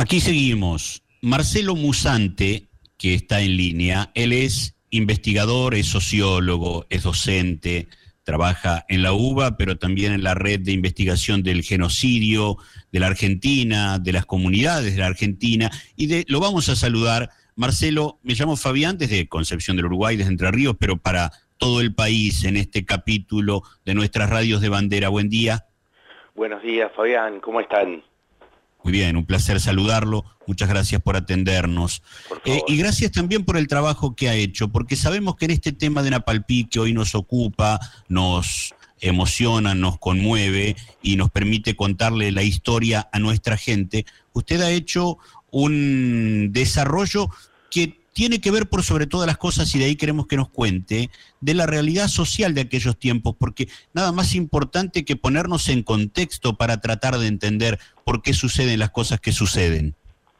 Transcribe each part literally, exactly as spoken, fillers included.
Aquí seguimos. Marcelo Musante, que está en línea, él es investigador, es sociólogo, es docente, trabaja en la UBA, pero también en la red de investigación del genocidio de la Argentina, de las comunidades de la Argentina, y de, lo vamos a saludar. Marcelo, me llamo Fabián, desde Concepción del Uruguay, desde Entre Ríos, pero para todo el país en este capítulo de nuestras radios de bandera. Buen día. Buenos días, Fabián, ¿cómo están? Muy bien, un placer saludarlo. Muchas gracias por atendernos. Por favor. Eh, y gracias también por el trabajo que ha hecho, porque sabemos que en este tema de Napalpí, que hoy nos ocupa, nos emociona, nos conmueve y nos permite contarle la historia a nuestra gente, usted ha hecho un desarrollo que tiene que ver por sobre todas las cosas, y de ahí queremos que nos cuente, de la realidad social de aquellos tiempos, porque nada más importante que ponernos en contexto para tratar de entender por qué suceden las cosas que suceden.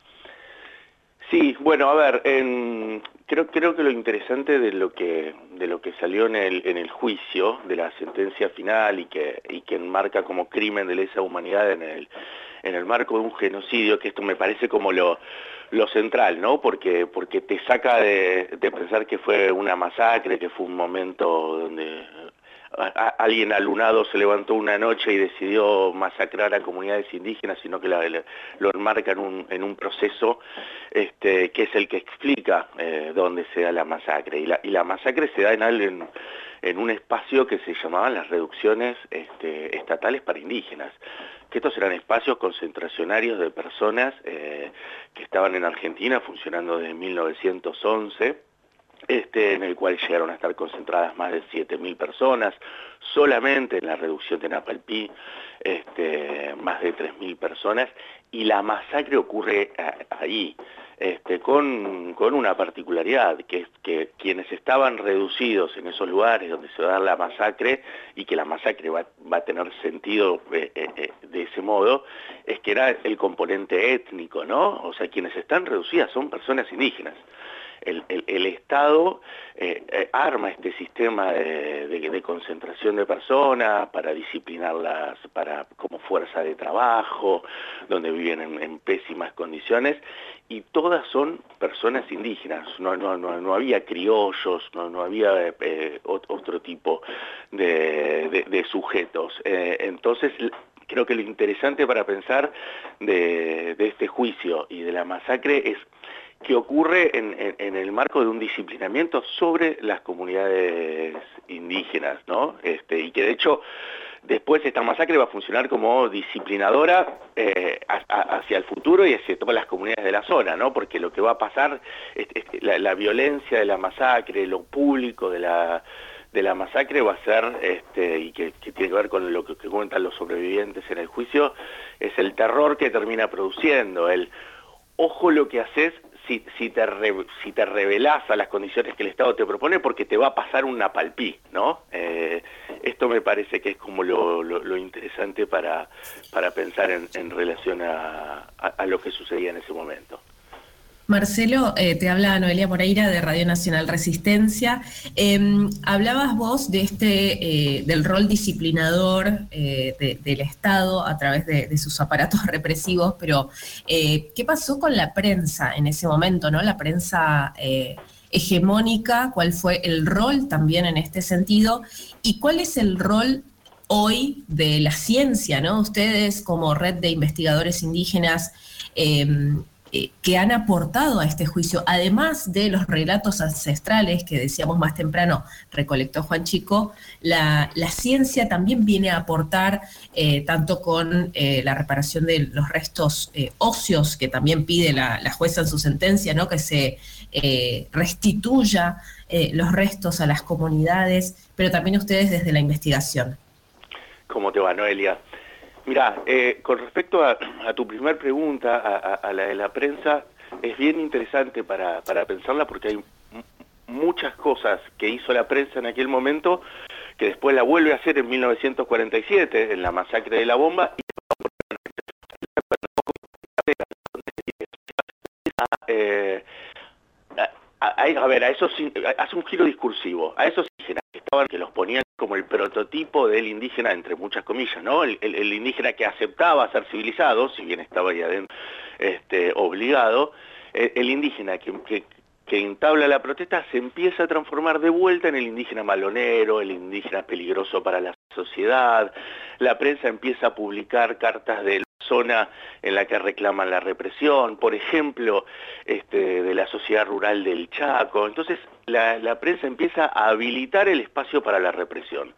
Sí, bueno, a ver, en, creo, creo que lo interesante de lo que, de lo que salió en el, en el juicio, de la sentencia final y que, y que enmarca como crimen de lesa humanidad en el, en el marco de un genocidio, que esto me parece como lo, lo central, ¿no? Porque, porque te saca de, de pensar que fue una masacre, que fue un momento donde a, a, alguien alunado se levantó una noche y decidió masacrar a comunidades indígenas, sino que la, la, lo enmarca en un, en un proceso este, que es el que explica eh, dónde se da la masacre. Y la, y la masacre se da en, en, en un espacio que se llamaban las reducciones este, estatales para indígenas, que estos eran espacios concentracionarios de personas eh, que estaban en Argentina funcionando desde mil novecientos once, este, en el cual llegaron a estar concentradas más de siete mil personas, solamente en la reducción de Napalpí, este, más de tres mil personas, y la masacre ocurre ahí, este, con, con una particularidad, que es que quienes estaban reducidos en esos lugares donde se da la masacre, y que la masacre va, va a tener sentido eh, eh, de ese modo, es que era el componente étnico, ¿no? O sea, quienes están reducidas son personas indígenas. El, el, el Estado eh, eh, arma este sistema de, de, de concentración de personas para disciplinarlas para, como fuerza de trabajo, donde viven en, en pésimas condiciones, y todas son personas indígenas, no, no, no, no había criollos, no, no había eh, otro tipo de, de, de sujetos. Eh, entonces, creo que lo interesante para pensar de, de este juicio y de la masacre es que ocurre en, en, en el marco de un disciplinamiento sobre las comunidades indígenas, ¿no? Este, y que de hecho después esta masacre va a funcionar como disciplinadora eh, a, a, hacia el futuro y hacia todas las comunidades de la zona, ¿no? Porque lo que va a pasar, es, es, la, la violencia de la masacre, lo público de la de la masacre va a ser, este, y que, que tiene que ver con lo que, que cuentan los sobrevivientes en el juicio, es el terror que termina produciendo, el ojo lo que haces si, si, te re, si te revelás a las condiciones que el Estado te propone, porque te va a pasar un Napalpí, ¿no? Eh, esto me parece que es como lo, lo, lo interesante para, para pensar en, en relación a, a, a lo que sucedía en ese momento. Marcelo, eh, te habla Noelia Moreira de Radio Nacional Resistencia. Eh, hablabas vos de este, eh, del rol disciplinador eh, de, del Estado a través de, de sus aparatos represivos, pero eh, ¿qué pasó con la prensa en ese momento, no? La prensa eh, hegemónica, ¿cuál fue el rol también en este sentido? ¿Y cuál es el rol hoy de la ciencia, no? Ustedes como red de investigadores indígenas, eh, que han aportado a este juicio, además de los relatos ancestrales que decíamos más temprano, recolectó Juan Chico, la, la ciencia también viene a aportar, eh, tanto con eh, la reparación de los restos eh, óseos, que también pide la, la jueza en su sentencia, ¿no? Que se eh, restituya eh, los restos a las comunidades, pero también ustedes desde la investigación. ¿Cómo te va, Noelia? Mirá, eh, con respecto a, a tu primer pregunta, a, a, a la de la prensa, es bien interesante para, para pensarla porque hay muchas cosas que hizo la prensa en aquel momento que después la vuelve a hacer en mil novecientos cuarenta y siete, en la masacre de la bomba, y eh, a, a, a ver, a esos, hace un giro discursivo, a esos indígenas que que los ponían como el prototipo del indígena, entre muchas comillas, ¿no? El, el, el indígena que aceptaba ser civilizado, si bien estaba ahí adentro este, obligado, el, el indígena que, que, que entabla la protesta se empieza a transformar de vuelta en el indígena malonero, el indígena peligroso para la sociedad. La prensa empieza a publicar cartas de zona en la que reclaman la represión, por ejemplo, este, de la sociedad rural del Chaco. Entonces la, la prensa empieza a habilitar el espacio para la represión.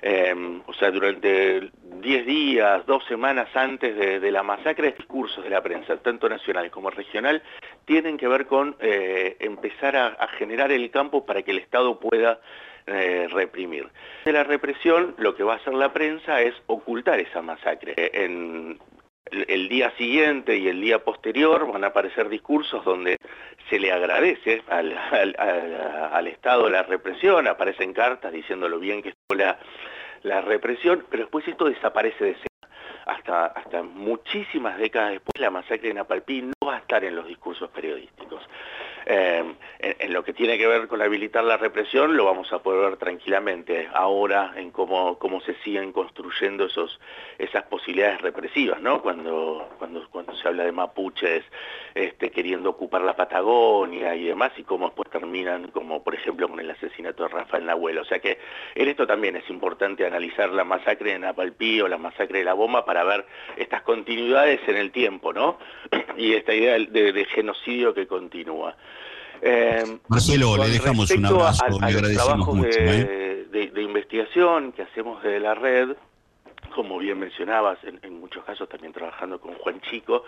Eh, o sea, durante diez días, dos semanas antes de, de la masacre, discursos de la prensa, tanto nacional como regional, tienen que ver con eh, empezar a, a generar el campo para que el Estado pueda Eh, reprimir. De la represión, lo que va a hacer la prensa es ocultar esa masacre. En el día siguiente y el día posterior van a aparecer discursos donde se le agradece al, al, al, al Estado la represión, aparecen cartas diciendo lo bien que estuvo la, la represión, pero después esto desaparece de escena. Hasta, hasta muchísimas décadas después, la masacre de Napalpí no va a estar en los discursos periodísticos. Eh, en, en lo que tiene que ver con habilitar la represión, lo vamos a poder ver tranquilamente ahora en cómo, cómo se siguen construyendo esos, esas posibilidades represivas, ¿no? Cuando, cuando, cuando se habla de mapuches este, queriendo ocupar la Patagonia y demás, y cómo después terminan, como por ejemplo con el asesinato de Rafael Nahuel. O sea que en esto también es importante analizar la masacre de Napalpí o la masacre de La Bomba para ver estas continuidades en el tiempo, ¿no? Y esta idea de, de genocidio que continúa. Eh, Marcelo, le dejamos un abrazo, a, a le agradecemos mucho. De, ¿eh? de, de investigación que hacemos de la red, como bien mencionabas, en, en muchos casos también trabajando con Juan Chico,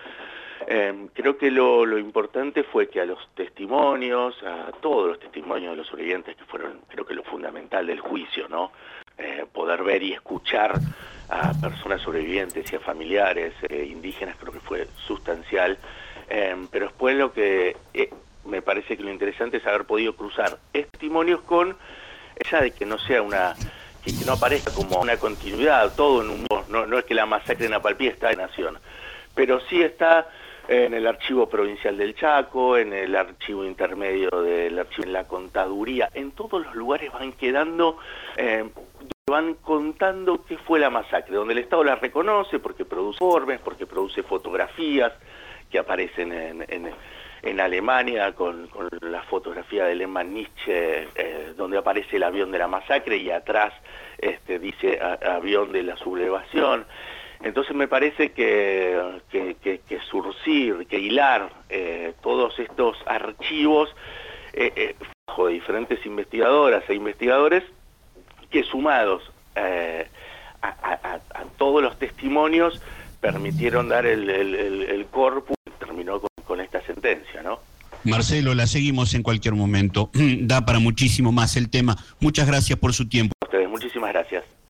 eh, creo que lo, lo importante fue que a los testimonios, a todos los testimonios de los sobrevivientes, que fueron, creo que lo fundamental del juicio, ¿no? Eh, poder ver y escuchar a personas sobrevivientes y a familiares eh, indígenas, creo que fue sustancial, eh, pero después lo que eh, me parece que lo interesante es haber podido cruzar testimonios con ella de que no sea una, que, que no aparezca como una continuidad, todo en un, no, no es que la masacre en Napalpí está en Nación, pero sí está en el archivo provincial del Chaco, en el archivo intermedio del archivo, en la contaduría, en todos los lugares van quedando, eh, van contando qué fue la masacre, donde el Estado la reconoce porque produce informes, porque produce fotografías que aparecen en, en, en Alemania con, con la fotografía de Lehmann Nietzsche, eh, donde aparece el avión de la masacre y atrás este, dice a, avión de la sublevación. Entonces me parece que, que, que, que surcir, que hilar eh, todos estos archivos eh, eh, bajo de diferentes investigadoras e investigadores que sumados eh, a, a, a todos los testimonios permitieron dar el, el, el, el corpus y terminó con, con esta sentencia, ¿no? Marcelo, la seguimos en cualquier momento. Da para muchísimo más el tema. Muchas gracias por su tiempo. A ustedes, muchísimas gracias.